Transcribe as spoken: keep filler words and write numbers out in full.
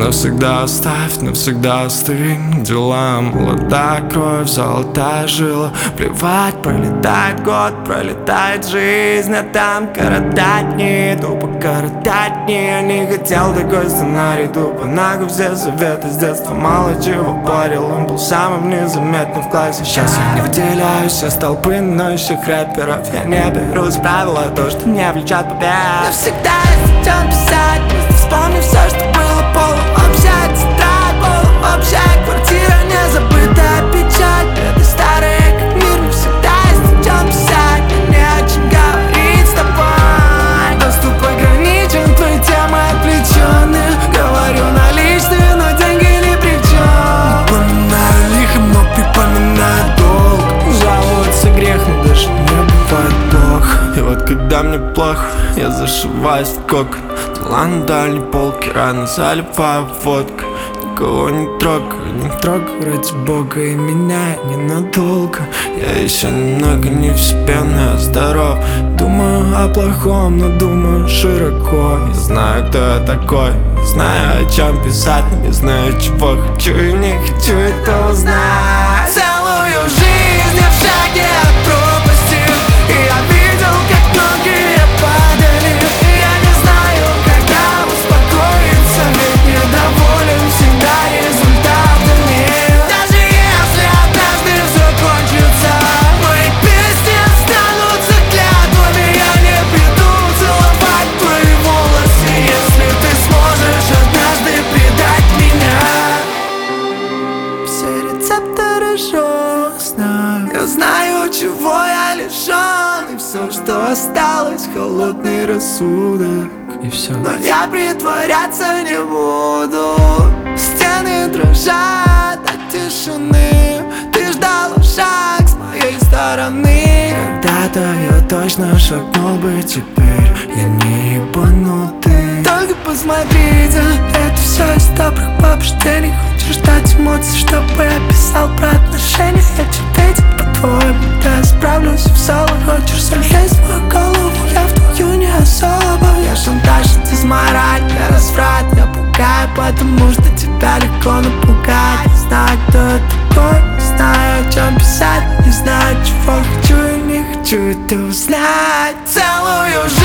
Навсегда оставь, навсегда остынь. Дела молодая кровь, золотая жила. Плевать, пролетает год, пролетает жизнь. А там коротать дни, тупо коротать дни. Я не хотел такой сценарий, тупо нахуй все советы. С детства мало чего парил, он был самым незаметным в классе. Сейчас я не выделяюсь из толпы ноющих рэперов. Я не берусь правила, то, что не влечет побед. Навсегда есть о чем писать, просто вспомни все, что было. Полуобщак, тетрадь, полуобщак, квартира, незабытая печать. Это старое как мир, не всегда есть о чем писать. Мне не о чем говорить с тобой. Доступ ограничен, твои темы отвлечены. Говорю наличные, но деньги ни при чем. Напоминаю лихо, но припоминаю долг. Жаловаться грех, но даже не бывает плохо. И вот когда мне плохо, я зашиваюсь в кокон. Дела на дальней полке, рано заливаю водкой. Никого не трогаю, не трогаю ради бога. И меня ненадолго. Я еще немного не в себе, но я здоров. Думаю о плохом, но думаю широко. Не знаю, кто я такой, не знаю, о чем писать, но не знаю, чего хочу и не хочу это узнать. Целую жизнь я в шаге от пропасти, и я видел, как многие падали. И я не знаю, когда успокоиться, ведь недоволен всегда результатами. Даже если однажды все кончится, мои песни останутся клятвами. Я не приду целовать твои волосы, если ты сможешь однажды предать меня. Все рецепторы жжёт, знаю. Я знаю, чего я лишён, и все, что осталось, холодный рассудок. И все. Но я притворяться не буду. Стены дрожат от тишины. Ты ждала шаг с моей стороны. Когда-то я точно шагнул бы, теперь я не ебанутый. Только посмотрите, это все из добрых побуждений. Хочешь ждать эмоций, чтобы я писал про отношения? Я читать, по-твоему, да я справлюсь в соло. Хочешь залезть в мою голову, я в твою не особо. Я шантаж, это изморать, я разврат, я пугаю, потому что тебя легко напугать. Не знаю, кто я такой, не знаю, о чем писать, не знаю, чего хочу и не хочу это узнать. Целую жизнь